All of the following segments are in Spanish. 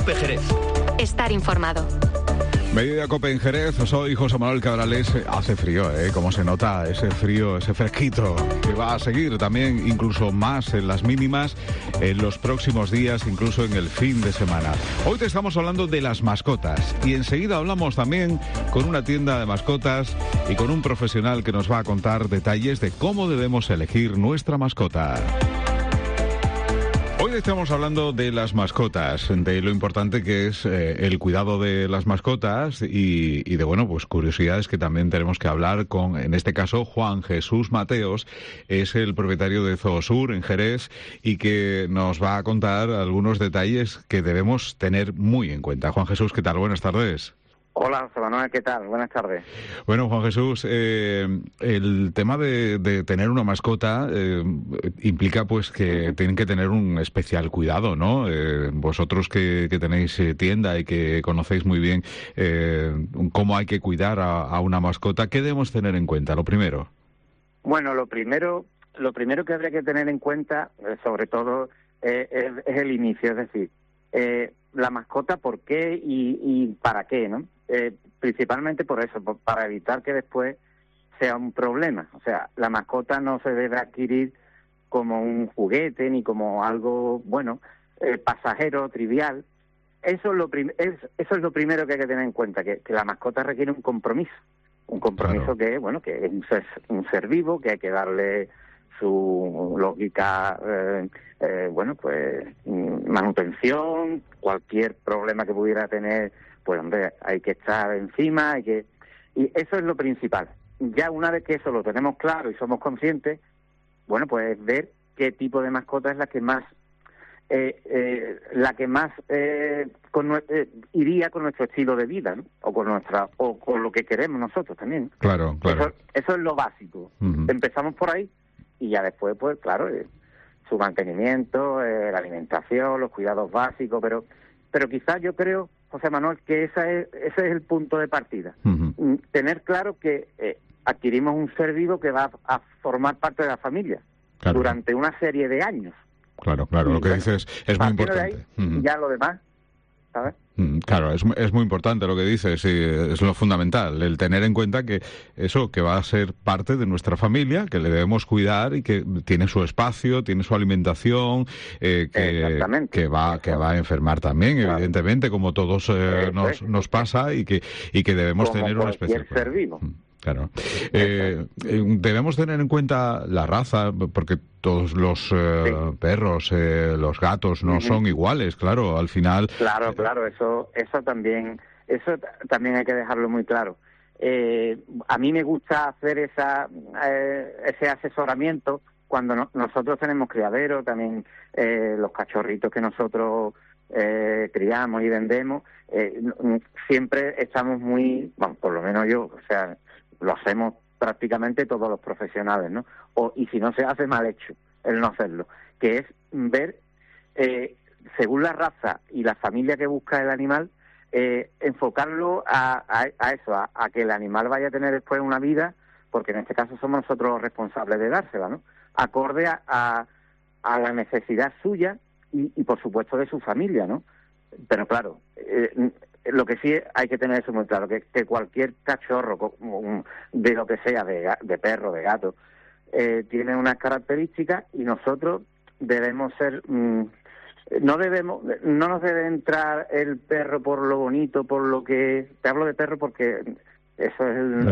COPE Jerez. Estar informado. Mediodía COPE en Jerez, soy José Manuel Cabrales. Hace frío, como se nota ese frío, ese fresquito, que va a seguir también incluso más en las mínimas en los próximos días, incluso en el fin de semana. Hoy te estamos hablando de las mascotas y enseguida hablamos también con una tienda de mascotas y con un profesional que nos va a contar detalles de cómo debemos elegir nuestra mascota. Hoy estamos hablando de las mascotas, de lo importante que es el cuidado de las mascotas y de, bueno, pues curiosidades que también tenemos que hablar con, en este caso, Juan Jesús Mateos, es el propietario de Zoosur en Jerez y que nos va a contar algunos detalles que debemos tener muy en cuenta. Juan Jesús, ¿qué tal? Buenas tardes. Hola, José Manuel, ¿qué tal? Buenas tardes. Bueno, Juan Jesús, el tema de tener una mascota implica pues que tienen que tener un especial cuidado, ¿no? Vosotros que tenéis tienda y que conocéis muy bien cómo hay que cuidar a una mascota, ¿qué debemos tener en cuenta? Lo primero. Bueno, lo primero que habría que tener en cuenta, sobre todo, es el inicio, es decir, la mascota, ¿por qué y para qué, no? Principalmente por eso, para evitar que después sea un problema. O sea, la mascota no se debe adquirir como un juguete ni como algo, bueno, pasajero, trivial. Eso es lo primero que hay que tener en cuenta, que la mascota requiere un compromiso. Un compromiso claro. que es un ser vivo, que hay que darle su lógica, manutención, cualquier problema que pudiera tener, pues hombre, hay que estar encima, y eso es lo principal. Ya una vez que eso lo tenemos claro y somos conscientes, bueno, pues ver qué tipo de mascota es la que más iría con nuestro estilo de vida, ¿no? O con lo que queremos nosotros también. Claro. Eso es lo básico. Uh-huh. Empezamos por ahí y ya después, pues claro, su mantenimiento, la alimentación, los cuidados básicos, pero quizás yo creo, José Manuel, que ese es el punto de partida. Uh-huh. Tener claro que adquirimos un ser vivo que va a formar parte de la familia durante una serie de años. Claro, lo que dices es muy importante. De ahí, ya lo demás, ¿sabes? Claro, es muy importante lo que dices, y es lo fundamental, el tener en cuenta que eso, que va a ser parte de nuestra familia, que le debemos cuidar y que tiene su espacio, tiene su alimentación, que va a enfermar también, claro. Evidentemente, como todos nos pasa, y que debemos como tener una especial cuidado. Ser vivo. Claro. Debemos tener en cuenta la raza, porque todos los perros, los gatos no son iguales, claro, al final. Claro, eso también hay que dejarlo muy claro. A mí me gusta hacer ese asesoramiento cuando nosotros tenemos criadero, también los cachorritos que nosotros criamos y vendemos, siempre estamos muy, bueno, por lo menos yo, o sea, lo hacemos prácticamente todos los profesionales, ¿no? Y si no se hace, mal hecho el no hacerlo, que es ver, según la raza y la familia que busca el animal, enfocarlo a eso, a que el animal vaya a tener después una vida, porque en este caso somos nosotros los responsables de dársela, ¿no? Acorde a la necesidad suya y por supuesto de su familia, ¿no? Pero claro, lo que sí hay que tener eso muy claro, que cualquier cachorro, de lo que sea, de perro, de gato, tiene unas características y nosotros debemos ser... no nos debe entrar el perro por lo bonito, por lo que... Te hablo de perro porque eso es el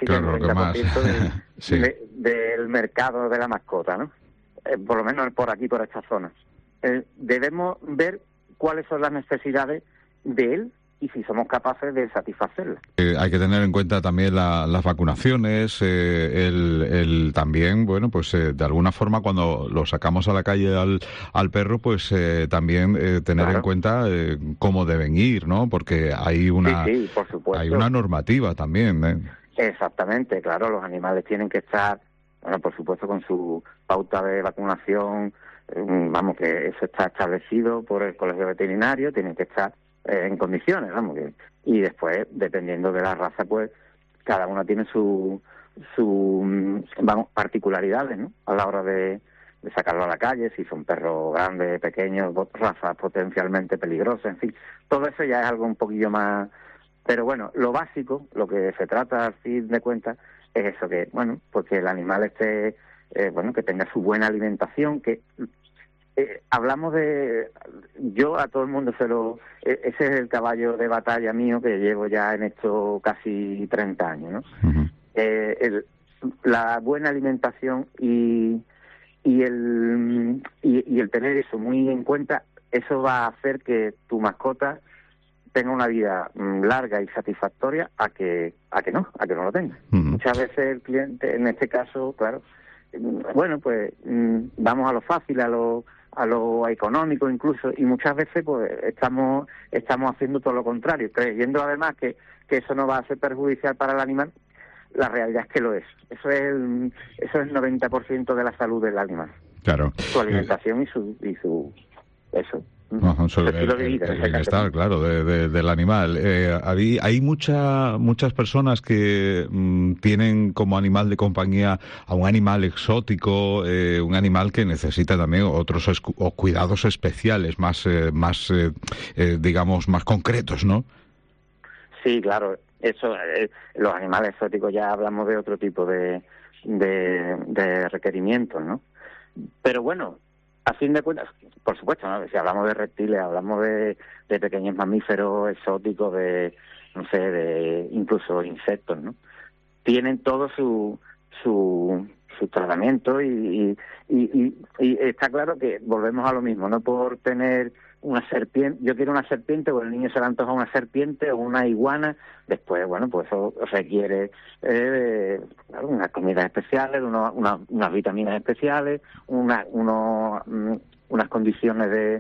90% del mercado de la mascota, ¿no? Por lo menos por aquí, por esta zona. Debemos ver cuáles son las necesidades de él y si somos capaces de satisfacerlas. Hay que tener en cuenta también las vacunaciones, también, bueno, pues de alguna forma cuando lo sacamos a la calle al perro, pues también tener en cuenta cómo deben ir, ¿no? Porque hay por supuesto. Hay una normativa también, Exactamente, claro, los animales tienen que estar, bueno, por supuesto, con su pauta de vacunación, vamos, que eso está establecido por el colegio veterinario, tienen que estar en condiciones, vamos, y después, dependiendo de la raza, pues cada una tiene su particularidades, ¿no? A la hora de sacarlo a la calle, si son perros grandes, pequeños, razas potencialmente peligrosas, en fin, todo eso ya es algo un poquillo más. Pero bueno, lo básico, lo que se trata al fin de cuentas, es eso, que bueno, pues que el animal esté, que tenga su buena alimentación, que hablamos de, yo a todo el mundo ese es el caballo de batalla mío que llevo ya en esto casi 30 años, ¿no? Uh-huh. La buena alimentación y el tener eso muy en cuenta, eso va a hacer que tu mascota tenga una vida larga y satisfactoria a que no lo tenga. Uh-huh. Muchas veces el cliente, en este caso, claro, bueno, pues vamos a lo fácil, a lo económico incluso, y muchas veces pues estamos haciendo todo lo contrario, creyendo además que eso no va a ser perjudicial para el animal. La realidad es que lo es. Eso es el 90% de la salud del animal. Claro. Su alimentación y su eso. El bienestar, claro, del animal. Hay muchas personas que tienen como animal de compañía a un animal exótico, un animal que necesita también otros cuidados especiales, digamos, más concretos, ¿no? Sí, claro. Eso, los animales exóticos ya hablamos de otro tipo de requerimientos, ¿no? Pero bueno, a fin de cuentas, por supuesto, ¿no? Si hablamos de reptiles, hablamos de pequeños mamíferos exóticos, de incluso insectos, ¿no? Tienen todo su tratamiento y está claro que volvemos a lo mismo, no por tener una serpiente, yo quiero una serpiente, o el niño se le antoja una serpiente o una iguana, después, bueno, pues eso requiere unas comidas especiales, unas vitaminas especiales, unas condiciones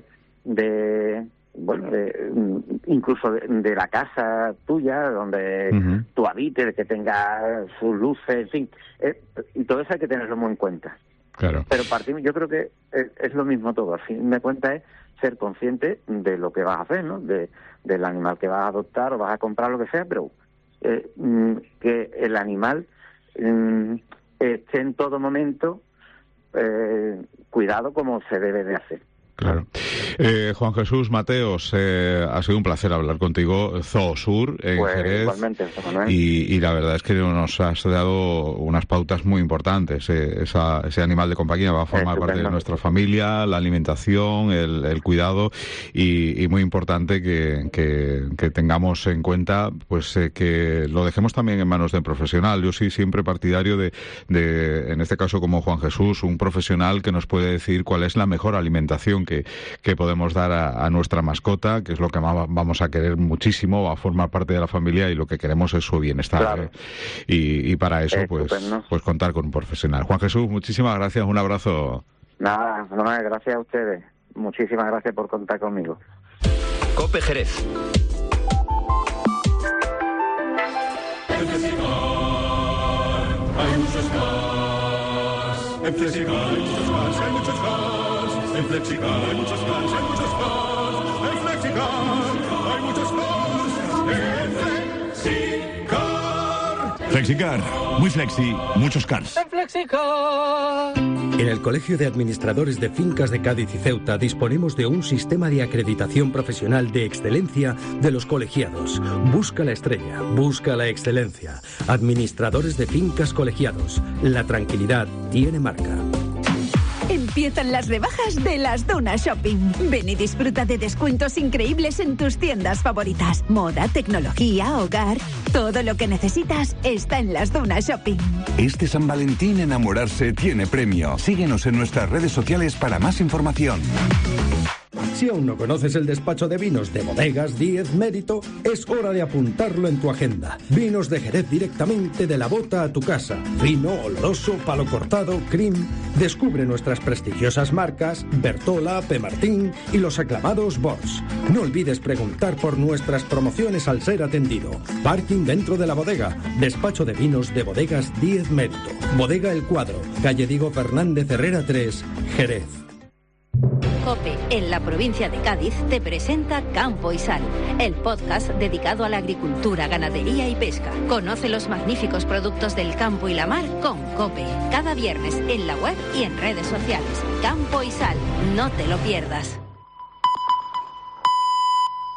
incluso de la casa tuya, donde uh-huh. tú habites, que tenga sus luces, en fin, y todo eso hay que tenerlo muy en cuenta. Claro. Pero yo creo que es lo mismo todo, al fin de cuentas es ser consciente de lo que vas a hacer, ¿no? Del animal que vas a adoptar o vas a comprar, lo que sea, pero que el animal esté en todo momento cuidado como se debe de hacer. Claro. Juan Jesús Mateos, ha sido un placer hablar contigo. Zoosur en Jerez. Igualmente, y la verdad es que nos has dado unas pautas muy importantes. Ese animal de compañía va a formar parte de nuestra familia, la alimentación, el cuidado, y muy importante que tengamos en cuenta, pues que lo dejemos también en manos de un profesional. Yo soy siempre partidario de en este caso como Juan Jesús, un profesional que nos puede decir cuál es la mejor alimentación que podemos dar a nuestra mascota, que es lo que vamos a querer muchísimo, va a formar parte de la familia y lo que queremos es su bienestar. Claro. Y para eso, pues contar con un profesional. Juan Jesús, muchísimas gracias, un abrazo. Nada, gracias a ustedes. Muchísimas gracias por contar conmigo. COPE Jerez. Hay muchos más. En Flexicar hay muchos más, hay muchos más. En Flexicar hay muchos más, hay muchos más. En Flexicar hay muchos más. En Flexicar. Flexicar, muy flexi, muchos cars. En Flexicar. En el Colegio de Administradores de Fincas de Cádiz y Ceuta disponemos de un sistema de acreditación profesional de excelencia de los colegiados. Busca la estrella, busca la excelencia. Administradores de Fincas Colegiados. La tranquilidad tiene marca. Empiezan las rebajas de Las Dunas Shopping. Ven y disfruta de descuentos increíbles en tus tiendas favoritas. Moda, tecnología, hogar. Todo lo que necesitas está en Las Dunas Shopping. Este San Valentín enamorarse tiene premio. Síguenos en nuestras redes sociales para más información. Si aún no conoces el despacho de vinos de Bodegas Díez Mérito, es hora de apuntarlo en tu agenda. Vinos de Jerez directamente de la bota a tu casa. Vino, oloroso, palo cortado, cream. Descubre nuestras prestigiosas marcas Bertola, P. Martín y los aclamados Bosch. No olvides preguntar por nuestras promociones al ser atendido. Parking dentro de la bodega. Despacho de vinos de Bodegas Díez Mérito. Bodega El Cuadro, calle Diego Fernández Herrera 3, Jerez. COPE, en la provincia de Cádiz, te presenta Campo y Sal, el podcast dedicado a la agricultura, ganadería y pesca. Conoce los magníficos productos del campo y la mar con COPE. Cada viernes en la web y en redes sociales. Campo y Sal, no te lo pierdas.